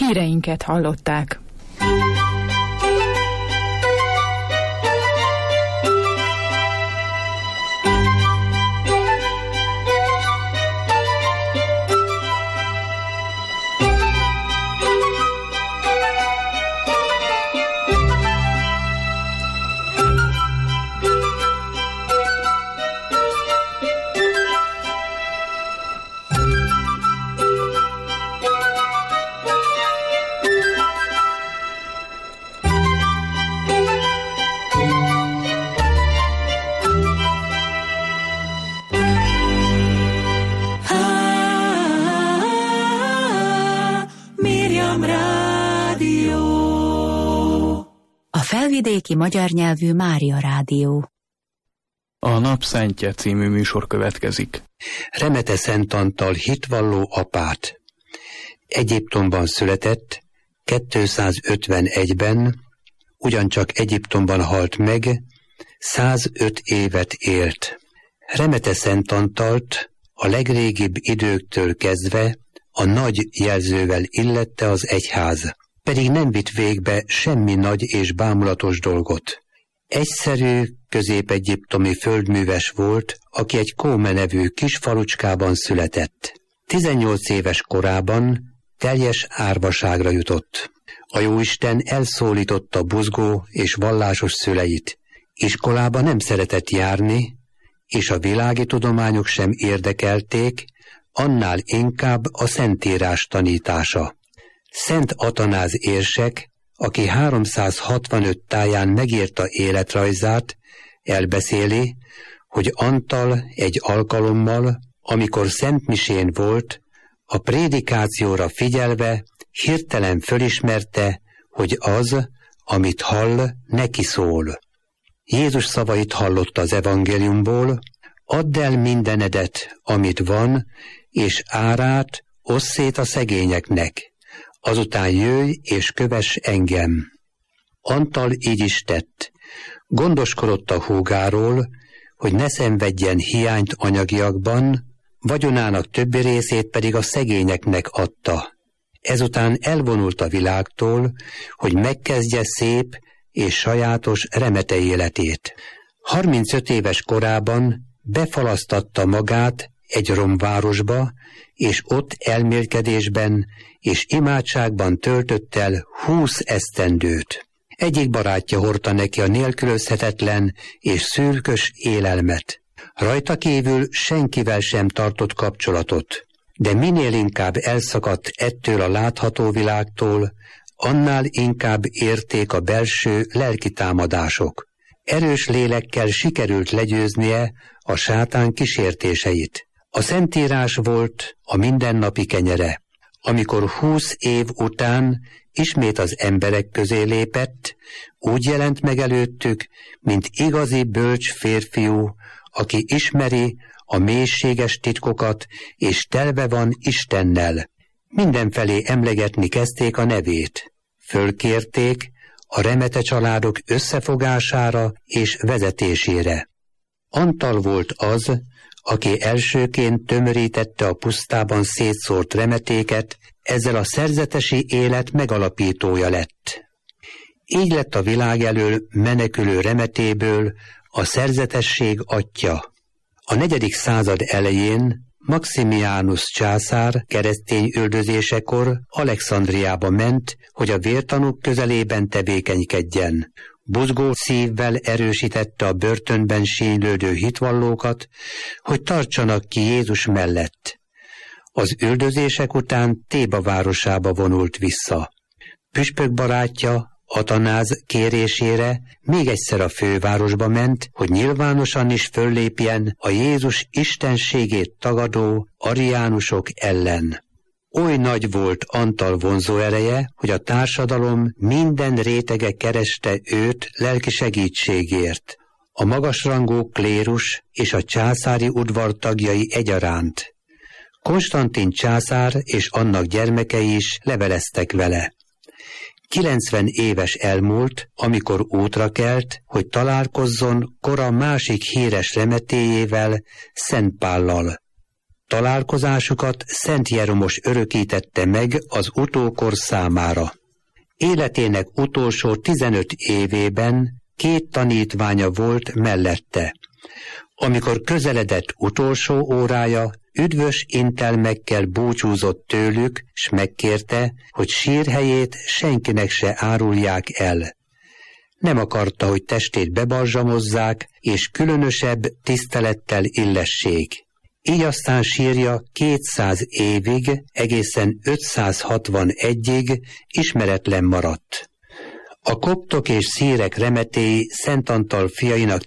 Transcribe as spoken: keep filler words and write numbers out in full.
híreinket hallották. Felvidéki magyar nyelvű Mária Rádió. A Napszentje című műsor következik. Remete Szent Antal hitvalló apát. Egyiptomban született, kétszázötvenegyben, ugyancsak Egyiptomban halt meg, százöt évet élt. Remete Szent Antalt a legrégibb időktől kezdve a nagy jelzővel illette az egyház, pedig nem vitt végbe semmi nagy és bámulatos dolgot. Egyszerű, közép-egyiptomi földműves volt, aki egy Kóme nevű kis falucskában született. tizennyolc éves korában teljes árvaságra jutott. A Jóisten elszólította buzgó és vallásos szüleit. Iskolába nem szeretett járni, és a világi tudományok sem érdekelték, annál inkább a Szentírás tanítása. Szent Atanáz érsek, aki háromszázhatvanöt táján megírta életrajzát, elbeszéli, hogy Antal egy alkalommal, amikor szentmisén volt, a prédikációra figyelve hirtelen fölismerte, hogy az, amit hall, neki szól. Jézus szavait hallotta az evangéliumból: add el mindenedet, amit van, és árát osszd szét a szegényeknek. Azután jöjj és kövess engem. Antal így is tett. Gondoskodott a húgáról, hogy ne szenvedjen hiányt anyagiakban, vagyonának többi részét pedig a szegényeknek adta. Ezután elvonult a világtól, hogy megkezdje szép és sajátos remete életét. harmincöt éves korában befalasztatta magát egy romvárosba, és ott elmélkedésben és imádságban töltött el húsz esztendőt. Egyik barátja hordta neki a nélkülözhetetlen és szürkös élelmet. Rajta kívül senkivel sem tartott kapcsolatot, de minél inkább elszakadt ettől a látható világtól, annál inkább érték a belső lelki támadások. Erős lélekkel sikerült legyőznie a sátán kísértéseit. A Szentírás volt a mindennapi kenyere. Amikor húsz év után ismét az emberek közé lépett, úgy jelent meg előttük, mint igazi bölcs férfiú, aki ismeri a mélységes titkokat, és telve van Istennel. Mindenfelé emlegetni kezdték a nevét. Fölkérték a remete családok összefogására és vezetésére. Antal volt az, aki elsőként tömörítette a pusztában szétszórt remetéket, ezzel a szerzetesi élet megalapítója lett. Így lett a világ elől menekülő remetéből a szerzetesség atya. A negyedik század elején Maximianus császár keresztény üldözésekor Alexandriába ment, hogy a vértanúk közelében tevékenykedjen. Buzgó szívvel erősítette a börtönben sínylődő hitvallókat, hogy tartsanak ki Jézus mellett. Az üldözések után Théba városába vonult vissza. Püspök barátja, Atanáz kérésére még egyszer a fővárosba ment, hogy nyilvánosan is föllépjen a Jézus istenségét tagadó ariánusok ellen. Oly nagy volt Antal vonzóereje, hogy a társadalom minden rétege kereste őt lelki segítségért. A magasrangú klérus és a császári udvar tagjai egyaránt. Konstantin császár és annak gyermekei is leveleztek vele. kilencven éves elmúlt, amikor útra kelt, hogy találkozzon kora másik híres remetéjével, Szent Pállal. Találkozásukat Szent Jeromos örökítette meg az utókor számára. Életének utolsó tizenöt évében két tanítványa volt mellette. Amikor közeledett utolsó órája, üdvös intelmekkel búcsúzott tőlük, s megkérte, hogy sírhelyét senkinek se árulják el. Nem akarta, hogy testét bebarzsamozzák, és különösebb tisztelettel illessék. Így aztán sírja kétszáz évig, egészen ötszázhatvanegyig ismeretlen maradt. A koptok és szírek remetéi Szent Antal fiainak